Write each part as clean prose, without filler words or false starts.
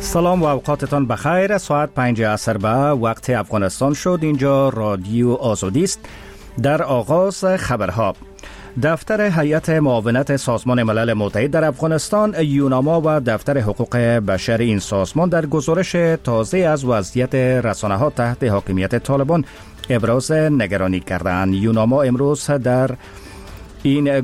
سلام و اوقاتتان بخیر. ساعت 5 عصر به وقت افغانستان شد. اینجا رادیو آزادی است. در آغاز خبرها، دفتر هیئت معاونت سازمان ملل متحد در افغانستان یوناما و دفتر حقوق بشر این سازمان در گزارش تازه از وضعیت رسانه‌ها تحت حاکمیت طالبان ابراز نگرانی کردند. یوناما امروز این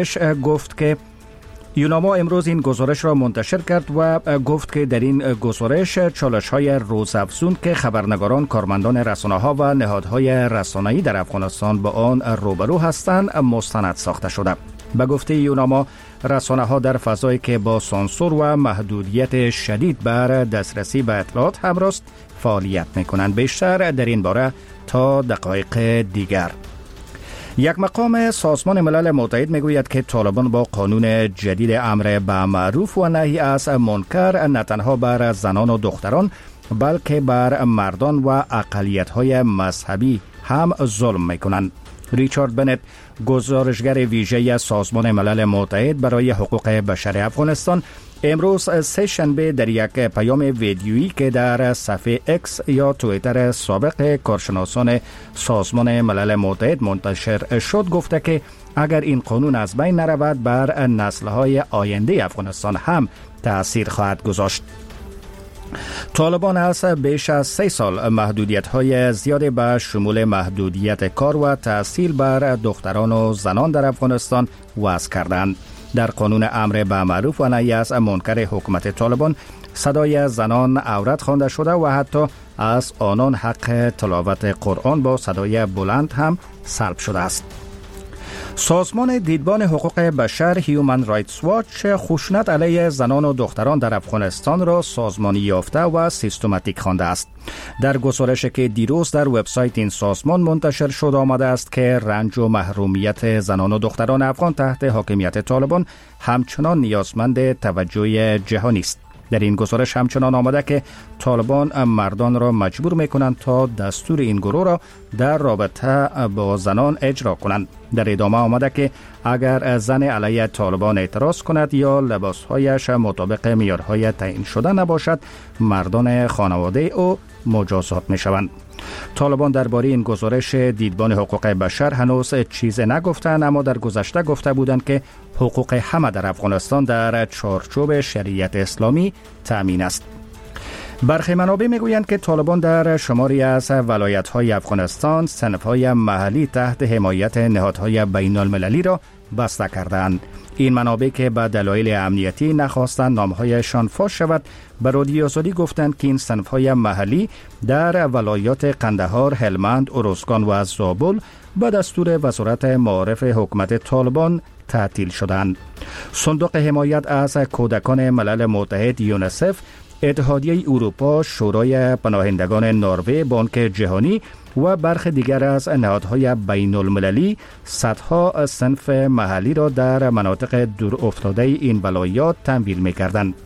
گزارش را منتشر کرد و گفت که در این گزارش چالش‌های روزافزون که خبرنگاران، کارمندان رسانه‌ها و نهادهای رسانه‌ای در افغانستان با آن روبرو هستند مستند ساخته شده. به گفته یوناما، رسانه‌ها در فضایی که با سانسور و محدودیت شدید بر دسترسی به اطلاعات همراه فعالیت می‌کنند. بیشتر در این باره تا دقایق دیگر. یک مقام سازمان ملل متحد میگوید که طالبان با قانون جدید امر به معروف و نهی از منکر نه تنها بر زنان و دختران بلکه بر مردان و اقلیت‌های مذهبی هم ظلم میکنند. ریچارد بنت، گزارشگر ویژه سازمان ملل متحد برای حقوق بشر افغانستان، امروز سه‌شنبه در یک پیام ویدیویی که در صفحه اکس یا توییتر سابق کارشناسان سازمان ملل متحد منتشر شد گفته که اگر این قانون از بین نرود بر نسل‌های آینده افغانستان هم تأثیر خواهد گذاشت. طالبان از بیش از 3 سال محدودیت‌های زیادی به شمول محدودیت کار و تحصیل بر دختران و زنان در افغانستان وضع کردند. در قانون امر به معروف و نهی از منکر حکومت طالبان صدای زنان عورت خوانده شده و حتی از آنان حق تلاوت قرآن با صدای بلند هم سلب شده است. سازمان دیدبان حقوق بشر هیومن رایتس واچ خشونت علیه زنان و دختران در افغانستان را سازمانی یافته و سیستماتیک خوانده است. در گزارشی که دیروز در وبسایت این سازمان منتشر شده آمده است که رنج و محرومیت زنان و دختران افغان تحت حاکمیت طالبان همچنان نیازمند توجه جهانی است. در این گزارش همچنان آمده که طالبان مردان را مجبور میکنند تا دستور این گروه را در رابطه با زنان اجرا کنند. در ادامه آمده که اگر زن علیه طالبان اعتراض کند یا لباسهایش مطابق معیارهای تعیین شده نباشد، مردان خانواده او مجازات می شوند. طالبان درباره این گزارش دیدبان حقوق بشر هنوز چیزی نگفتند، اما در گذشته گفته بودند که حقوق همه در افغانستان در چارچوب شریعت اسلامی تامین است. برخی منابع میگویند که طالبان در شماری از ولایت‌های افغانستان صنف‌های محلی تحت حمایت نهادهای بین‌المللی را بسته کردند. این منابع که به دلایل امنیتی نخواستند نامهایشان فاش شود، به رادیو آزادی گفتند که این صنف‌های محلی در ولایات قندهار، هلمند، ارزگان و زابل به دستور وزارت معارف حکومت طالبان تعطیل شدند. صندوق حمایت از کودکان ملل متحد یونیسف، اتحادیه اروپا، شورای پناهندگان نروژ، بانک جهانی و برخی دیگر از نهادهای بین المللی صدها صنف محلی را در مناطق دور افتاده این ولایات تمویل می‌کردند.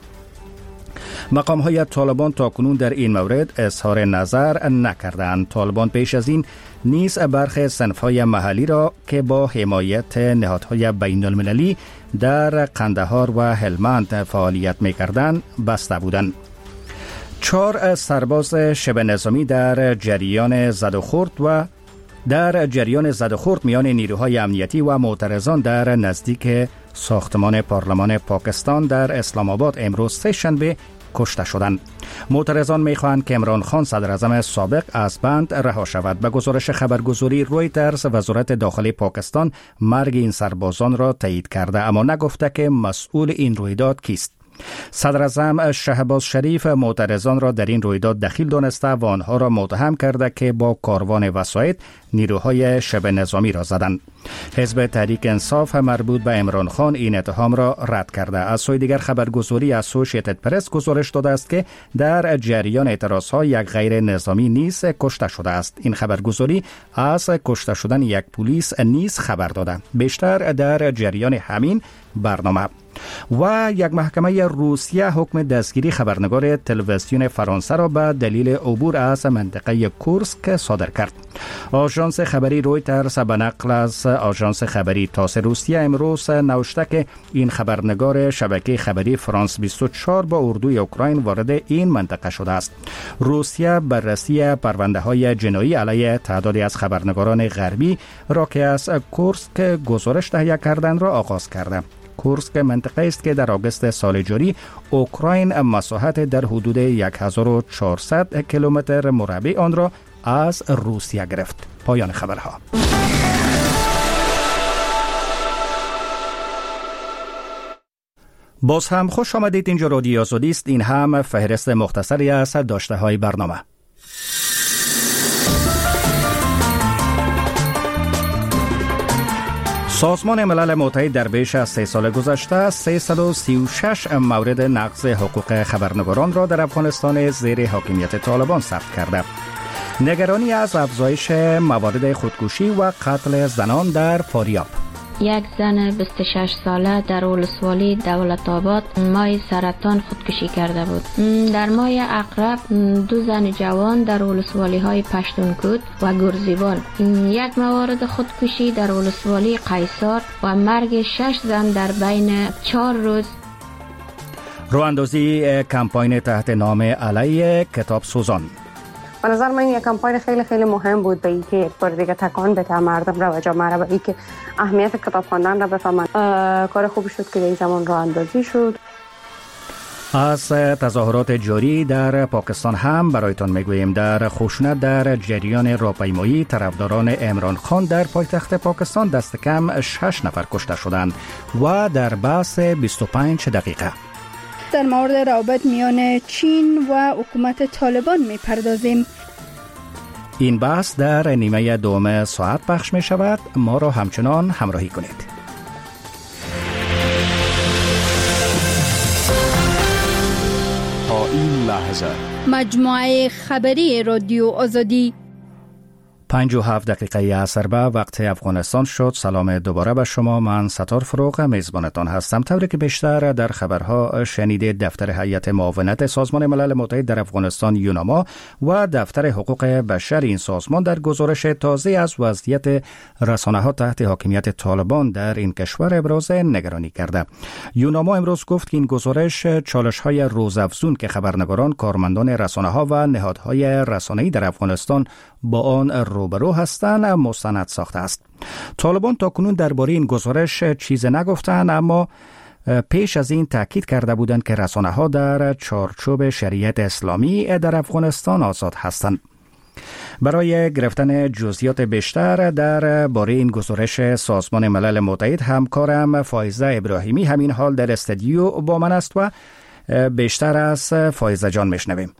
مقام‌های طالبان تاکنون در این مورد اظهار نظر نکردند. طالبان پیش از این نیز برخی صنف‌های محلی را که با حمایت نهادهای بین المللی در قندهار و هلمند فعالیت می‌کردند بسته بودند. 4 سرباز شبه نظامی در جریان زد و خورد میان نیروهای امنیتی و معترضان در نزدیک ساختمان پارلمان پاکستان در اسلام آباد امروز سه‌شنبه کشته شدند. معترضان می‌خواهند که عمران خان صدراعظم سابق از بند رها شود. به گزارش خبرگزاری رویترز، وزارت داخلی پاکستان مرگ این سربازان را تایید کرده اما نگفته که مسئول این رویداد کیست. صدراعظم شهباز شریف معترضان را در این رویداد دخیل دانسته و آنها را متهم کرده که با کاروان وسایط نیروهای شبه نظامی را زدند. حزب تحریک انصاف مربوط به عمران خان این اتهام را رد کرده. از سوی دیگر خبرگزاری اسوسییتد پرس گزارش داده است که در جریان اعتراضها یک غیر نظامی نیز کشته شده است. این خبرگزاری از کشته شدن یک پلیس نیز خبر داده. بیشتر در جریان همین برنامه. و یک محکمه روسیه حکم دستگیری خبرنگار تلویزیون فرانسه را به دلیل عبور از منطقه کورسک صادر کرد. آژانس خبری رویترز به نقل از آژانس خبری تاس روسیه امروز نوشته که این خبرنگار شبکه خبری فرانس 24 با اردوی اوکراین وارد این منطقه شده است. روسیه بررسی پرونده‌های جنایی علیه تعدادی از خبرنگاران غربی را که از کورسک گزارش تهیه کردند را آغاز کرده. کورسک منطقه است که در آگوست سال جاری اوکراین مساحت در حدود 1400 کیلومتر مربع آن را از روسیه گرفت. پایان خبرها. باز هم خوش آمدید. اینجا رادیو آزادی است. این هم فهرست مختصری از داشته های برنامه. سازمان ملل متحد در بیش از 3 سال گذشته 336 مورد نقض حقوق خبرنگاران را در افغانستان زیر حاکمیت طالبان ثبت کرده. نگرانی از افزایش موارد خودکشی و قتل زنان در فاریاب. یک زن 26 ساله در ولسوالی دولت آباد مای سرطان خودکشی کرده بود. در مای اقرب 2 زن جوان در ولسوالی های پشتونکوت و گرزیبان، یک موارد خودکشی در ولسوالی قیصار و مرگ 6 زن در بین 4 روز. راهاندازی کمپاین تحت نام علیه کتاب سوزان. به نظر من یک کمپاین خیلی خیلی مهم بود به اینکه یک بار دیگه تکان بده مردم را و جامعه را به اینکه اهمیت کتاب خواندن را بفهمند. کار خوبی شد که در این زمان راه اندازی شد. از تظاهرات جاری در پاکستان هم برایتان میگوییم. در خشونت در جریان راهپیمایی طرفداران عمران خان در پایتخت پاکستان دست کم 6 نفر کشته شدند و در بحث 25 دقیقه در مورد روابط میان چین و حکومت طالبان میپردازیم. این بحث در نیمه دوم ساعت پخش می شود. ما را همچنان همراهی کنید. تا این لحظه مجموعه خبری رادیو آزادی 57 دقیقه عصر به وقت افغانستان شد. سلام دوباره به شما. من ستار فروغ میزبانتان هستم. طوری که بیشتر در خبرها شنیدید، دفتر هیئت معاونت سازمان ملل متحد در افغانستان یوناما و دفتر حقوق بشر این سازمان در گزارش تازه از وضعیت رسانه‌ها تحت حاکمیت طالبان در این کشور ابراز نگرانی کرده. یوناما امروز گفت که این گزارش چالش‌های روزافزون که خبرنگاران، کارمندان رسانه‌ها و نهادهای رسانه‌ای در افغانستان با آن روبرو هستند مستند ساخته است. طالبان تاکنون درباره این گزارش چیزی نگفتند، اما پیش از این تاکید کرده بودند که رسانه‌ها در چارچوب شریعت اسلامی در افغانستان آزاد هستند. برای گرفتن جزئیات بیشتر درباره این گزارش سازمان ملل متحد، همکارم فایزه ابراهیمی همین حال در استودیو با من است و بیشتر از فایزه جان میشنویم.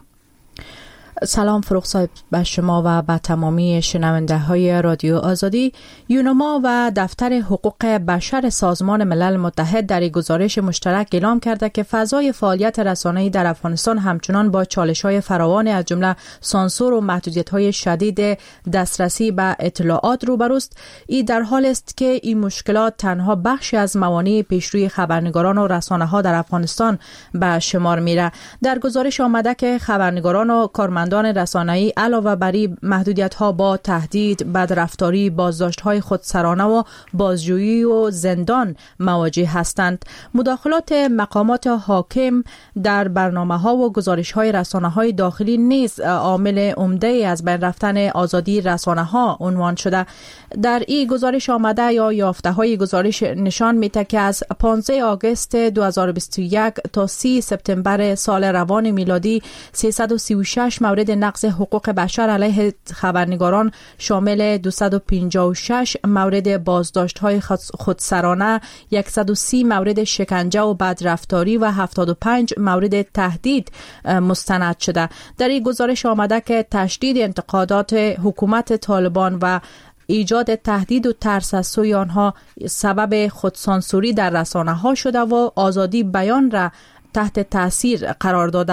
سلام فروغ صاحب به شما و به تمامی شنونده های رادیو آزادی. یوناما و دفتر حقوق بشر سازمان ملل متحد در گزارش مشترک اعلام کرده که فضای فعالیت رسانه‌ای در افغانستان همچنان با چالش‌های فراوان از جمله سانسور و محدودیت‌های شدید دسترسی به اطلاعات روبروست. این در حال است که این مشکلات تنها بخشی از موانع پیشروی خبرنگاران و رسانه‌ها در افغانستان به شمار میره. در گزارش آمده که خبرنگاران و کارمندان رسانه‌ای علاوه بر محدودیت‌ها با تهدید، بدرفتاری، بازداشت‌های خودسرانه و بازجویی و زندان مواجه هستند. مداخلات مقامات حاکم در برنامه‌ها و گزارش‌های رسانه‌های داخلی نیز عامل عمده از بین رفتن آزادی رسانه‌ها عنوان شده. در این گزارش آمده یا یافته‌های گزارش نشان می‌دهد که از 15 آگوست 2021 تا 30 سپتامبر سال روان میلادی 336 مورد نقض حقوق بشر علیه خبرنگاران شامل 256 مورد بازداشت‌های خودسرانه، 130 مورد شکنجه و بدرفتاری و 75 مورد تهدید مستند شده. در این گزارش آمده که تشدید انتقادات حکومت طالبان و ایجاد تهدید و ترس از سوی آنها سبب خودسانسوری در رسانه‌ها شده و آزادی بیان را تحت تاثیر قرار داده.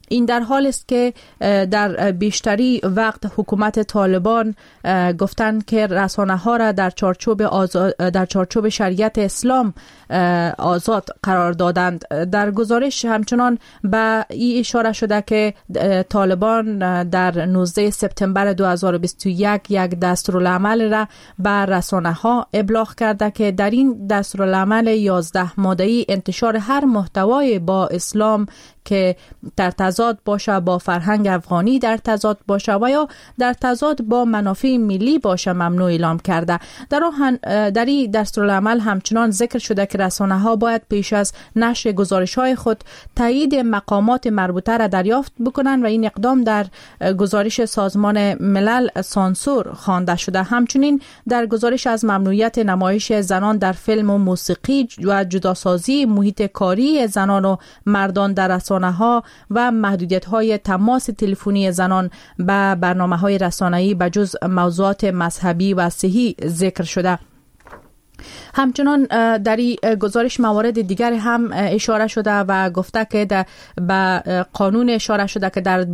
این در حال است که در بیشتری وقت حکومت طالبان گفتند که رسانه‌ها را در چارچوب شریعت اسلام آزاد قرار دادند. در گزارش همچنان به این اشاره شده که طالبان در 19 سپتامبر 2021 یک دستورالعمل را بر رسانه‌ها ابلاغ کرده که در این دستورالعمل 11 ماده‌ای انتشار هر محتوای با اسلام که در تضاد باشه با فرهنگ افغانی، در تضاد باشه و یا در تضاد با منافع ملی باشه ممنوع اعلام کرده. در این دستورالعمل همچنان ذکر شده که رسانه‌ها باید پیش از نشر گزارش‌های خود تایید مقامات مربوطه را دریافت بکنند و این اقدام در گزارش سازمان ملل سانسور خوانده شده. همچنین در گزارش از ممنوعیت نمایش زنان در فیلم و موسیقی و جداسازی محیط کاری زنان و مردان در رسانه‌ها و محدودیت‌های تماس تلفنی زنان به برنامه‌های رسانه‌ای به جز موضوعات مذهبی و صحی ذکر شده. همچنان در این گزارش موارد دیگر هم اشاره شده و گفته که به قانون اشاره شده که در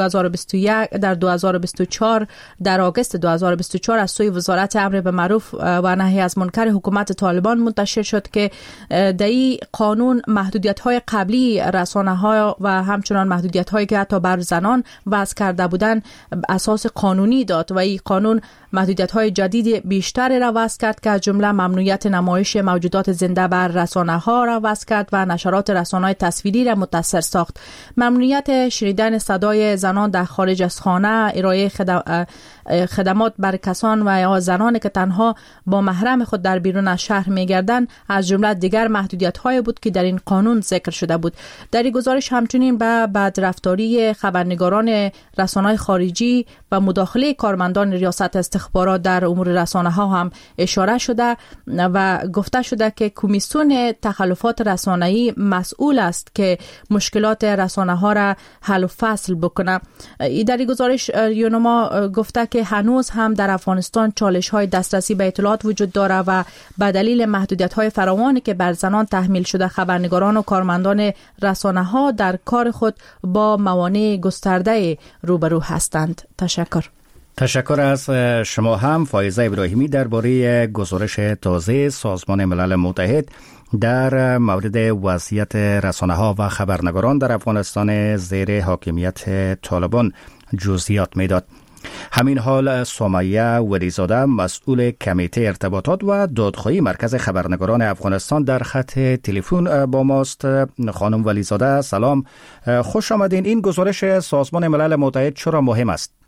2024 در آگوست 2024 از سوی وزارت امر به معروف و نهی از منکر حکومت طالبان منتشر شد که در این قانون محدودیت‌های قبلی رسانه‌ها و همچنان محدودیت‌هایی که حتی بر زنان وضع کرده بودند اساس قانونی داد و این قانون محدودیت‌های جدید بیشتر را وضع کرد که از جمله ممنوعیت نمایش موجودات زنده بر رسانه‌ها را وضع کرد و نشرات رسانه‌های تصویری را متصل ساخت. ممنوعیت شنیدن صدای زنان در خارج از خانه، ارائه خدمات بر کسان و یا زنانی که تنها با محرم خود در بیرون از شهر می‌گردند از جمله دیگر محدودیت‌هایی بود که در این قانون ذکر شده بود. در این گزارش همچنین به بدرفتاری خبرنگاران رسانه‌های خارجی و مداخله کارمندان ریاست استخبارات در امور رسانه‌ها هم اشاره شده و گفته شده که کمیسیون تخلفات رسانه‌ای مسئول است که مشکلات رسانه‌ها را حل و فصل بکنه. در این گزارش یونما گفته که هنوز هم در افغانستان چالش‌های دسترسی به اطلاعات وجود داره و به دلیل محدودیت‌های فراوانی که بر زنان تحمیل شده خبرنگاران و کارمندان رسانه‌ها در کار خود با موانع گسترده روبرو هستند. تشکر از شما هم فائزه ابراهیمی درباره گزارش تازه سازمان ملل متحد در مورد وضعیت رسانه‌ها و خبرنگاران در افغانستان زیر حاکمیت طالبان جزئیات میداد. همین حال سمیه ولیزاده مسئول کمیته ارتباطات و دادخواهی مرکز خبرنگاران افغانستان در خط تلفن با ماست. خانم ولیزاده سلام، خوش آمدین. این گزارش سازمان ملل متحد چرا مهم است؟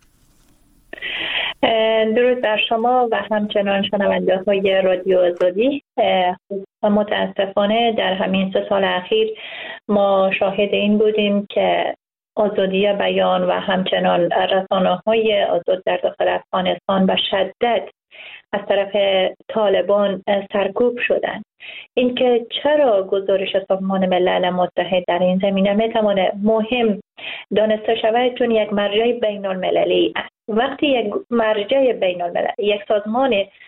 درود بر شما و همچنان شنونده‌های رادیو آزادی. متاسفانه در همین 3 سال اخیر ما شاهد این بودیم که آزادی بیان و همچنان رسانه‌های آزاد در داخل افغانستان به شدت از طرف طالبان سرکوب شدند. اینکه چرا گزارش سازمان ملل متحد در این زمینه میتواند مهم دانسته شود، چون یک مرجع بین المللی است. وقتی یک مرجع بین المللی، یک سازمان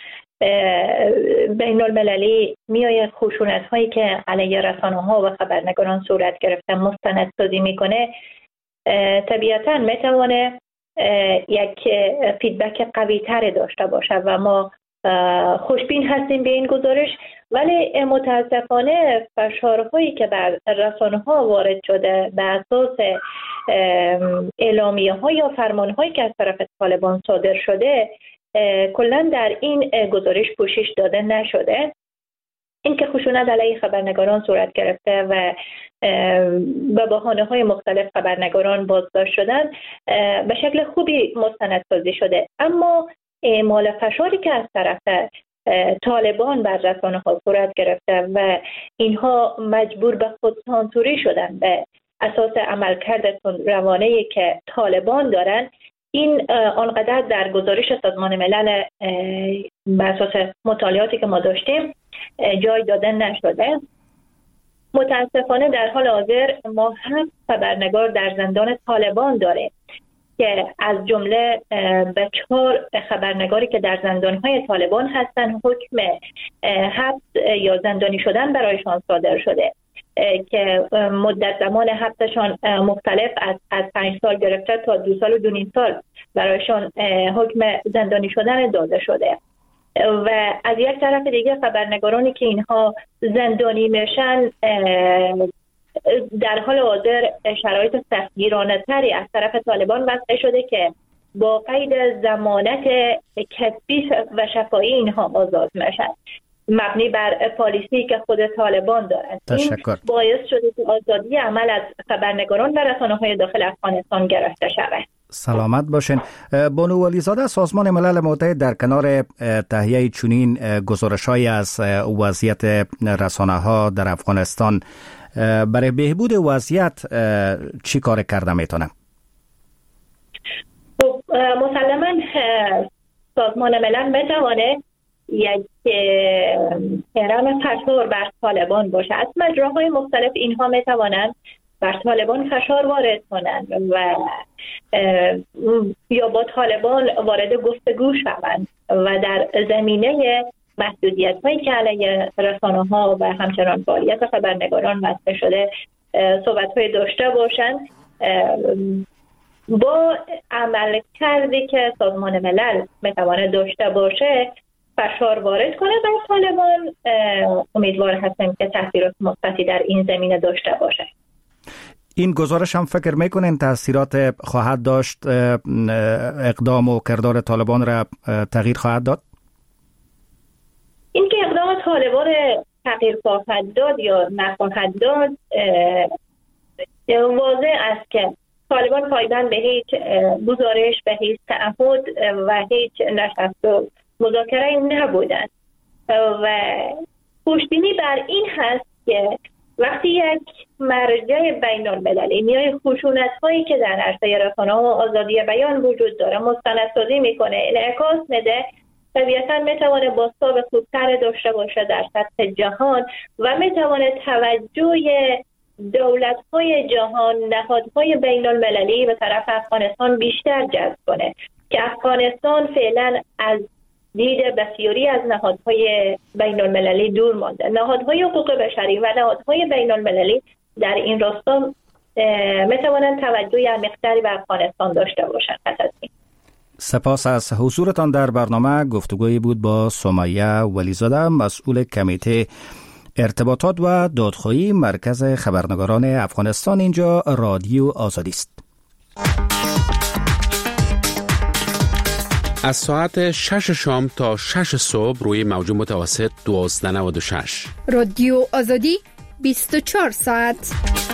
بین المللی میآید خشونت هایی که علیه رسانه ها و خبرنگاران صورت گرفته مستندسازی میکنه، طبیعتا میتونه یک فیدبک قوی تر داشته باشه و ما خوشبین هستیم به این گزارش. ولی متاسفانه فشارهایی که بر رسانه ها وارد شده به اساس اعلامیه ها یا فرمان هایی که از طرف طالبان صادر شده کلا در این گزارش پوشش داده نشده. اینکه خشونت علیه خبرنگاران صورت گرفته و به بهانه‌های مختلف خبرنگاران بازداشت شدن به شکل خوبی مستندسازی شده، اما اعمال فشاری که از طرف طالبان بر رسانه‌ها صورت گرفته و اینها مجبور به خودسانسوری شدن به اساس عملکرد روانه‌ای که طالبان دارن، این آنقدر در گزارش سازمان ملل بر اساس مطالعاتی که ما داشتیم جای داده نشده. متاسفانه در حال حاضر ما هم خبرنگار در زندان طالبان داریم که از جمله به 4 خبرنگاری که در زندان‌های طالبان هستند حکم حبس یا زندانی شدن برایشان صادر شده که مدت زمان حبسشان مختلف از 5 سال گرفته تا 2 سال و 2.5 سال برایشان حکم زندانی شدن داده شده. و از یک طرف دیگه خبرنگارانی که اینها زندانی میشن در حال حاضر شرایط سختگیرانه تری از طرف طالبان وضع شده که با قید ضمانت کسبی و شفاهی اینها آزاد میشن، مبنی بر پالیسی که خود طالبان دارند. تشکر. این باعث شده که آزادی عمل از خبرنگاران و رسانه‌های داخل افغانستان گرفته شود. سلامت باشین. بانو ولیزاده، سازمان ملل متحد در کنار تهیه چنین گزارش‌هایی از وضعیت رسانه‌ها در افغانستان برای بهبود وضعیت چی کار کرده میتونه؟ مسلماً سازمان ملل بتوانه یک هرم فشار بر طالبان باشه. از مجراهای مختلف اینها میتوانند بر طالبان فشار وارد کنند و یا با طالبان وارد گفتگو شوند و در زمینه محدودیت هایی که علیه رسانه ها و همچنان فعالیت خبرنگاران وضع شده صحبت های داشته باشند. با عمل کردی که سازمان ملل میتواند داشته باشه فشار وارد کنه بر طالبان، امیدوار هستیم که تاثیرات مثبتی در این زمینه داشته باشه. این گزارش هم فکر میکنین تاثیرات خواهد داشت، اقدام و کردار طالبان را تغییر خواهد داد؟ این که اقدام طالبان تغییر خواهد داد یا نخواهد داد واضح است که طالبان پایبند به هیچ گزارش، به هیچ تعهد و هیچ نشست و مذاکره نبودند و پشتبینی بر این هست که وقتی یک مرجع بین المللی میای خشونت هایی که در عرصه رسانه‌ها و آزادی بیان وجود داره مستندسازی میکنه، انعکاس میده، طبیعتاً میتونه بازتاب خوبتر داشته باشه در سطح جهان و میتونه توجه دولت‌های جهان، نهادهای بین المللی به طرف افغانستان بیشتر جذب کنه که افغانستان فعلا از دید بسیاری از نهادهای بین المللی دور مانده. نهادهای حقوق بشری و نهادهای بین المللی در این راستا میتوانند توجه عمیق‌تری به افغانستان داشته باشند. سپاس از حضورتان در برنامه. گفتگویی بود با سمیه ولیزاده، مسئول کمیته ارتباطات و دادخواهی مرکز خبرنگاران افغانستان. اینجا رادیو آزادی است. از ساعت 6 شام تا 6 صبح روی موج متوسط 1296 رادیو آزادی 24 ساعت.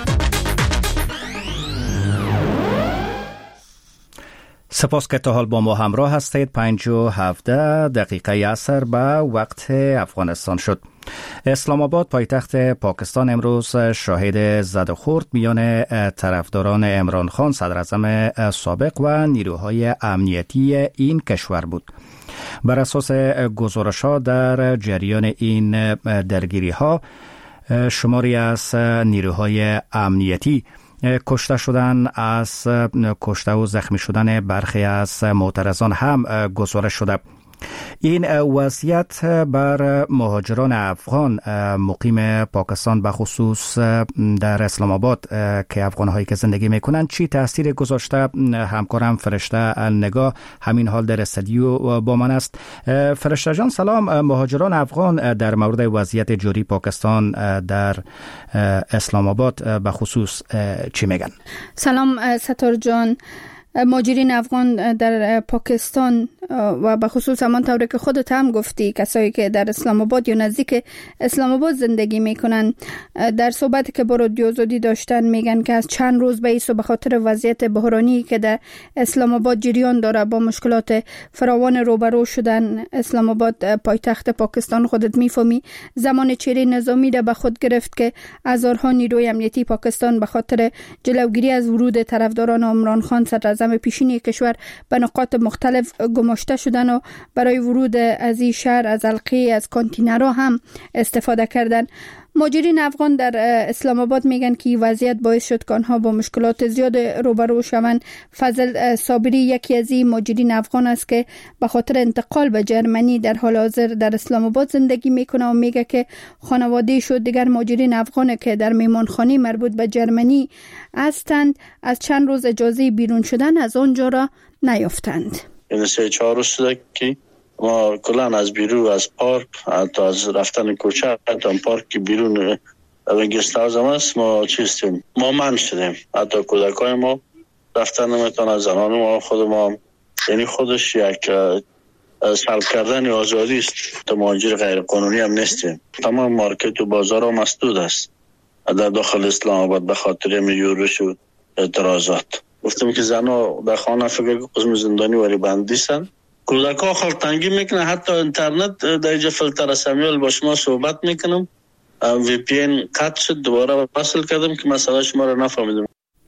سپاس که تا حال با ما همراه هستید. 5:17 عصر به وقت افغانستان شد. اسلام آباد پایتخت پاکستان امروز شاهد زد و خورد میان طرفداران عمران خان صدر اعظم سابق و نیروهای امنیتی این کشور بود. بر اساس گزارش‌ها در جریان این درگیری‌ها شماری از نیروهای امنیتی کشته شدن، از کشته و زخمی شدن برخی از معترضان هم گزارش شده. این وضعیت بر مهاجران افغان مقیم پاکستان به خصوص در اسلام آباد که افغان‌هایی که زندگی میکنند چی تاثیر گذاشته؟ همکارم فرشته نگاه همین حال در استودیو با من است. فرشته جان سلام. مهاجران افغان در مورد وضعیت جاری پاکستان در اسلام آباد به خصوص چی میگن؟ سلام ستار جان. مهاجرین افغان در پاکستان و به خصوص همان طوری که خودت هم گفتی کسایی که در اسلام آباد یا نزدیک اسلام آباد زندگی میکنن در صحبتی که با رادیو آزادی داشتن میگن که از چند روز به به خاطر وضعیت بحرانی که در اسلام آباد جریان داره با مشکلات فراوان روبرو شدن. اسلام آباد پایتخت پاکستان، خودت میفهمی زمان چهره نظامی را به خود گرفت که هزارها نیروی امنیتی پاکستان به خاطر جلوگیری از ورود طرفداران عمران خان صدر اعظم پیشینی کشور به نقاط مختلف گماشته شدن و برای ورود از این شهر از حلقه از کانتینرها هم استفاده کردن. مهاجرین افغان در اسلام آباد میگن که این وضعیت باعث شد که آنها با مشکلات زیاد روبرو شوند. فضل صابری یکی از این مهاجرین افغان است که به خاطر انتقال به جرمنی در حال حاضر در اسلام آباد زندگی میکنه و میگه که خانواده شد دیگر مهاجرین افغان که در میمانخانه مربوط به جرمنی هستند از چند روز اجازه بیرون شدن از آنجا را نیافتند. این 3-4 روز شده که ما کلان از بیرون از پارک حتی از رفتن کوچه حتی پارک که بیرون گست هاوس هم است ما چیستیم ما من شدیم. حتی کودکای ما رفتن نمیتونه، زنان ما خود ما، یعنی خودش یک سلب کردن آزادی است. تو مهاجر غیر قانونی هم نیستیم. تمام مارکت و بازار هم مسدود است در داخل اسلام آباد به خاطر یورش و اعتراضات. گفتم که زنها در خانه فکر قسم زندانی وری بندی هستند. کودک‌ها خیلی تنگی میکنه. حتی اینترنت در اینجا فیلتر سمیال با شما صحبت میکنم وی پی این قطع شد، دوباره وصل کردم که مسئله شما را نفهمیدم.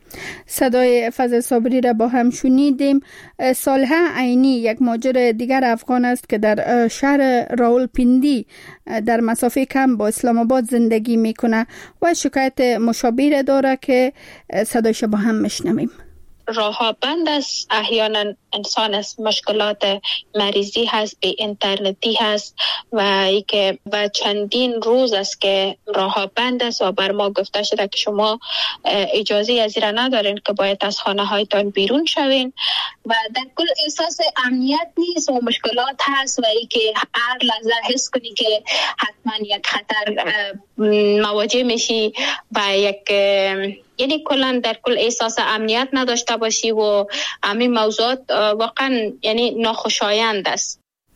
صدای فضل صابری را با هم شنیدیم. صالحه عینی یک مهاجر دیگر افغان است که در شهر راولپیندی در مسافه کم با اسلام آباد زندگی میکنه و شکایت مشابه داره که صدایش با هم میشنویم. راه‌ها بند است، احیانا انسان از مشکلات مریضی هست، به اینترنتی هست و ای که و چندین روز است که راه‌ها بند است و بر ما گفته شده که شما اجازه از این را ندارین که باید از خانه هایتان بیرون شوین و در کل احساس امنیت نیست و مشکلات هست و ای که هر لحظه حس کنی که حتما یک خطر مواجه میشی و یک یعنی کلا در کل احساس امنیت نداشته باشی و همین موضوعات واقعا یعنی ناخوشایند است.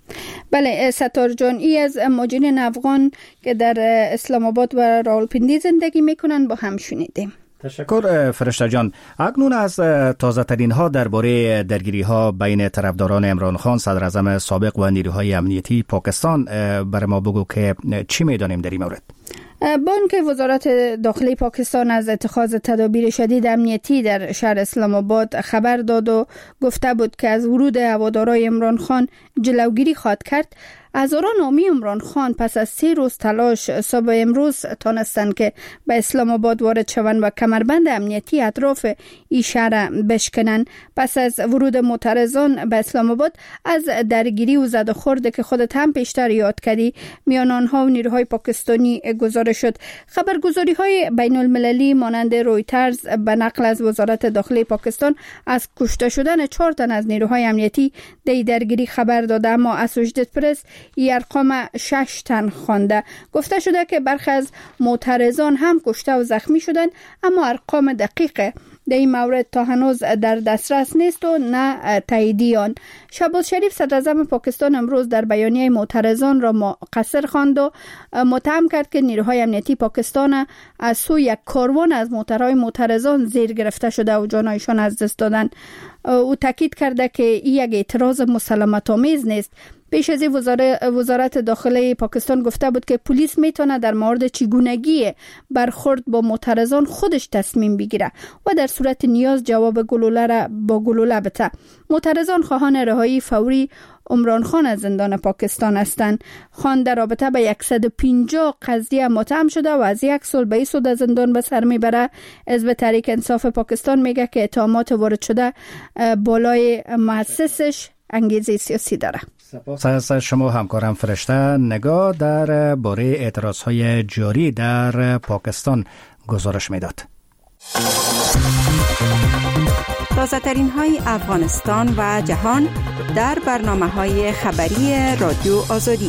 بله ستار جان، ای از مهاجرین افغان که در اسلام آباد و راولپیندی زندگی میکنن با هم شنیدیم. تشکر فرشته جان. اکنون از تازه ترین ها درباره درگیری ها بین طرفداران عمران خان صدر اعظم سابق و نیروهای امنیتی پاکستان برای ما بگو که چی میدانیم در این مورد؟ بانک وزارت داخلی پاکستان از اتخاذ تدابیر شدید امنیتی در شهر اسلام آباد خبر داد و گفته بود که از ورود هواداران عمران خان جلوگیری خواهد کرد. هزاران حامی عمران خان پس از 3 روز تلاش صبح امروز تانستند که به اسلام آباد وارد شوند و کمربند امنیتی اطراف این شهر بشکنند. پس از ورود معترضان به اسلام آباد از درگیری و زد و خورد که خودت هم پیشتر یاد کردی میان آنها و نیروهای پاکستانی گزارش شد. خبرگزاری های بین المللی مانند رویترز به نقل از وزارت داخلی پاکستان از کشته شدن 4 تن از نیروهای امنیتی در درگیری خبر داده، اما اسوشیتد پرس این ارقام 6 تن خوانده. گفته شده که برخی از معترضان هم کشته و زخمی شدند، اما ارقام دقیق در این مورد تا هنوز در دسترس نیست و نه تاییدی آن. شهباز شریف صدر اعظم پاکستان امروز در بیانیه معترضان را مقصر خواند و متهم کرد که نیروهای امنیتی پاکستان از سوی یک کاروان از موترهای معترضان زیر گرفته شده و جانایشان از دست دادند. او تاکید کرده که این یک اعتراض مسالمت آمیز نیست. پیش از وزارت داخلی پاکستان گفته بود که پلیس میتونه در مورد چگونگی برخورد با معترضان خودش تصمیم بگیره و در صورت نیاز جواب گلوله را با گلوله بده. معترضان خواهان رهایی فوری عمران خان از زندان پاکستان هستند. خان در رابطه به 150 قضیه متهم شده و از 1 سال به سود از زندان به سر میبره. حزب تحریک انصاف پاکستان میگه که اتهامات وارد شده بالای مؤسسش انگیزه سیاسی داره. سپاس از شما همکارم فرشته. نگاه در باره اعتراضهای جاری در پاکستان گزارش میداد. تازه ترین های افغانستان و جهان در برنامه های خبری رادیو آزادی.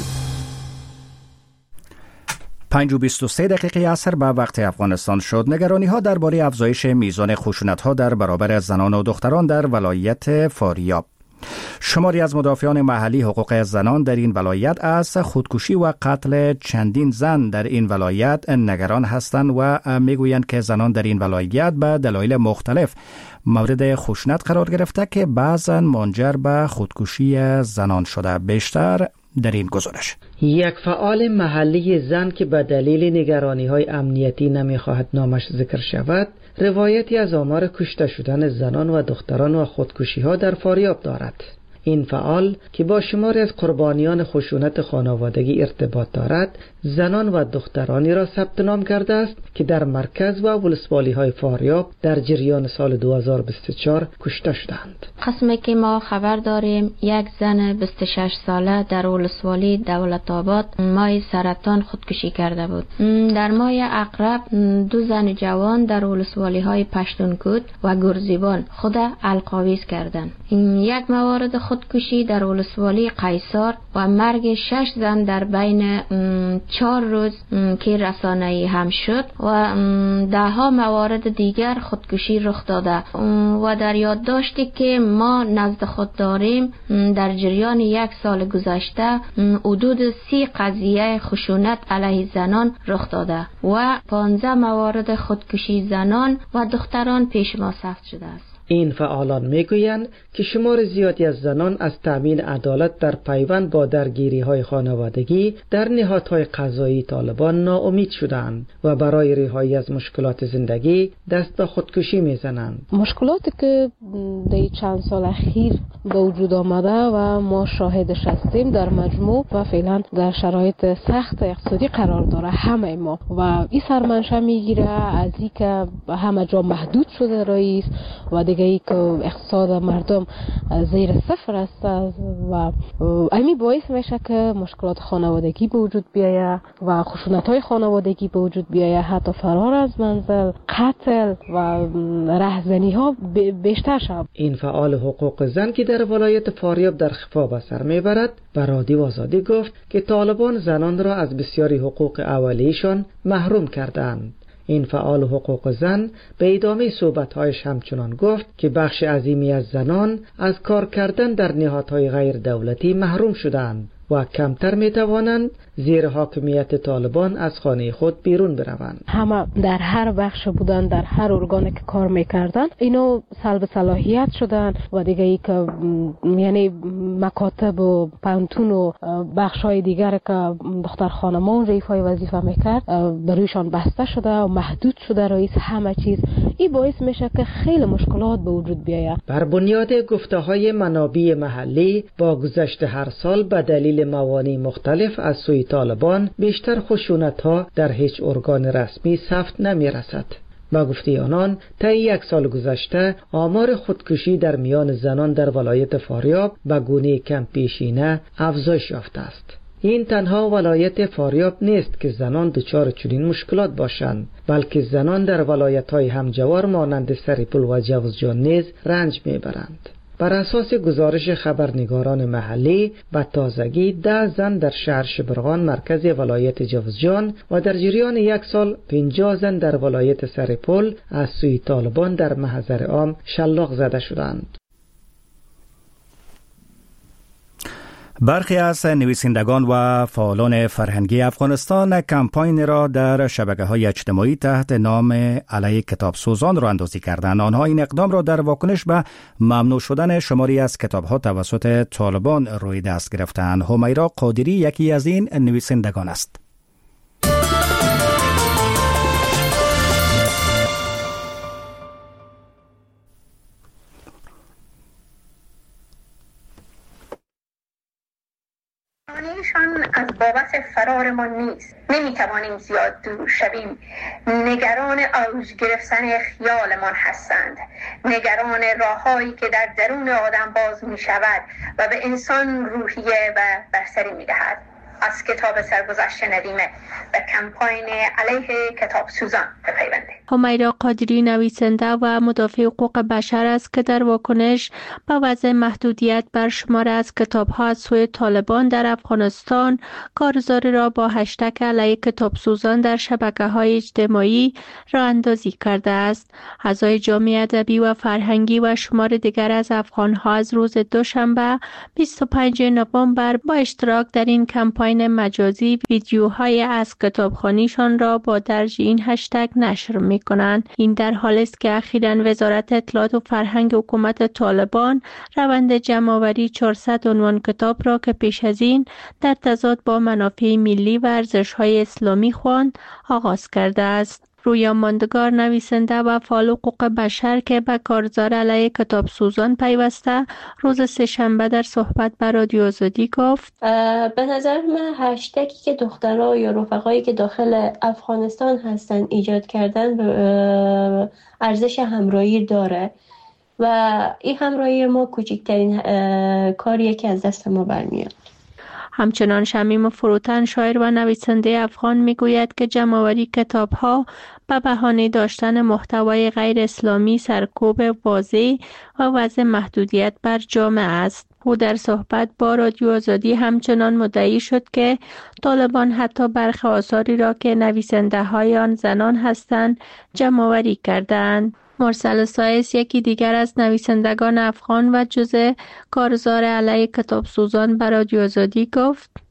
5:23 عصر به وقت افغانستان شد. نگرانی ها درباره افزایش میزان خشونت ها در برابر زنان و دختران در ولایت فاریاب. شماری از مدافعان محلی حقوق زنان در این ولایت از خودکشی و قتل چندین زن در این ولایت نگران هستند و میگویند که زنان در این ولایت به دلایل مختلف مورد خشونت قرار گرفته که بعضا منجر به خودکشی زنان شده. بیشتر در این گزارش. یک فعال محلی زن که به دلیل نگرانی‌های امنیتی نمی‌خواهد نامش ذکر شود، روایتی از آمار کشته شدن زنان و دختران و خودکشی‌ها در فاریاب دارد. این فعال که با شماری از قربانیان خشونت خانوادگی ارتباط دارد، زنان و دخترانی را ثبت نام کرده است که در مرکز و ولسوالی‌های فاریاب در جریان سال 2024 کشته شدند. قسمی که ما خبر داریم یک زن 26 ساله در ولسوالی دولت‌آباد مای سرطان خودکشی کرده بود. در ماه اقرب 2 زن جوان در ولسوالی‌های پشتونکوت و گرزیبان خود القاویز کردند. یک موارد خودکشی در ولسوالی قیصر و مرگ 6 زن در بین 4 روز که رسانه‌ای هم شد و 10 موارد دیگر خودکشی رخ داده و در یادداشتی که ما نزد خود داریم در جریان 1 سال گذشته حدود 30 قضیه خشونت علیه زنان رخ داده و 15 موارد خودکشی زنان و دختران پیش ما ثبت شده است. این فعالان میگویند که شمار زیادی از زنان از تامین عدالت در پیوند با درگیری‌های خانوادگی در نهادهای قضایی طالبان ناامید شدند و برای رهایی از مشکلات زندگی دست به خودکشی میزنند. مشکلاتی که در چند سال اخیر به وجود آمده و ما شاهدش هستیم در مجموع و فعلا در شرایط سخت اقتصادی قرار داره همه ما و این سرمنشه میگیره از این که همه جا محدود شده رئیس و دیگه ای که اقتصاد مردم زیر صفر است و همین باعث میشه که مشکلات خانوادگی به وجود بیاید و خشونت‌های خانوادگی به وجود بیاید، حتی فرار از منزل، قتل و رهزنی‌ها بیشتر شد. این فعال حقوق زن که در ولایت فاریاب در خفا به سر میبرد به رادیو آزادی گفت که طالبان زنان را از بسیاری حقوق اولیه‌شان محروم کردند. این فعال حقوق زن به ادامه صحبت‌هایش همچنان گفت که بخش عظیمی از زنان از کار کردن در نهادهای غیر دولتی محروم شدند و کمتر میتوانند زیر حاکمیت طالبان از خانه خود بیرون بروند. همه در هر بخش بودن، در هر ارگانی که کار میکردن اینو سلب صلاحیت شدن و دیگه ای که یعنی مکاتب و پانتون و بخشای دیگر که دختر خانمان رئیسای وظیفه میکرد برویشان بسته شده و محدود شده رئیس همه چیز. این باعث میشه که خیلی مشکلات به وجود بیاید. بر بنیاد گفته‌های منابع محلی با گذشت هر سال به دلیل موانع مختلف از سوی طالبان بیشتر خشونت‌ها در هیچ ارگان رسمی ثبت نمی‌رسد. با گفته آنان طی 1 سال گذشته آمار خودکشی در میان زنان در ولایت فاریاب به گونه کم پیشینه افزایش یافته است. این تنها ولایت فاریاب نیست که زنان دچار چنین مشکلات باشند، بلکه زنان در ولایت‌های همجوار مانند سرپل و جوزجان نیز رنج میبرند. بر اساس گزارش خبرنگاران محلی به تازگی 10 زن در شهر شبرغان مرکز ولایت جوزجان و در جریان 1 سال 50 زن در ولایت سرپل از سوی طالبان در محضر عام شلاق زده شدند. برخی از نویسندگان و فعالان فرهنگی افغانستان کمپاین را در شبکه‌های اجتماعی تحت نام علیه کتابسوزان را اندازی کردند. آنها این اقدام را در واکنش به ممنوع شدن شماری از کتاب‌ها توسط طالبان روی دست گرفتند. همیرا قادری یکی از این نویسندگان است. از بابت فرارمان نیست. نمیتوانیم زیاد دور شویم. نگران اوج گرفتن خیالمان هستند. نگران راههایی که در درون آدم باز می شود و به انسان روحیه و برتری می دهد. از کتاب سرگذشت ندیمه و کمپاین علیه کتابسوزان بپیوندید. همیرا قادری نویسنده و مدافع حقوق بشر است که در واکنش به وضع محدودیت بر شمار از کتاب‌ها از سوی طالبان در افغانستان کارزاری را با هشتگ علیه کتابسوزان در شبکه‌های اجتماعی راه اندازی کرده است. اعضای جامعه ادبی و فرهنگی و شمار دیگر از افغان‌ها از روز دوشنبه 25 نوامبر با اشتراک در این کمپاین مجازی ویدیوهای از کتابخوانیشان را با درج این هشتگ نشر می‌کنند. این در حالی است که اخیراً وزارت اطلاعات و فرهنگ حکومت طالبان روند جمع‌آوری 400 عنوان کتاب را که پیش از این در تضاد با منافع ملی و ارزش‌های اسلامی خواند آغاز کرده است. رویا ماندگار، نویسنده و فعال حقوق بشر که به کارزار علیه کتابسوزان پیوسته، روز سه‌شنبه در صحبت با رادیو آزادی گفت به نظر من هشتگی که دخترها یا رفقایی که داخل افغانستان هستن ایجاد کردن ارزش همراهی داره و این همراهی ما کوچکترین کاریه که از دست ما برمیاد. همچنان شمیم فروتن، شاعر و نویسنده افغان، میگوید که جمع‌آوری کتاب‌ها به بهانه داشتن محتوای غیر اسلامی سرکوب واضح و وضع محدودیت بر جامعه است. او در صحبت با رادیو آزادی همچنان مدعی شد که طالبان حتی برخی آثاری را که نویسنده های آن زنان هستند جمع‌آوری کردند. مرسل سایس، یکی دیگر از نویسندگان افغان و جزء کارزار علیه کتابسوزان، به رادیو آزادی گفت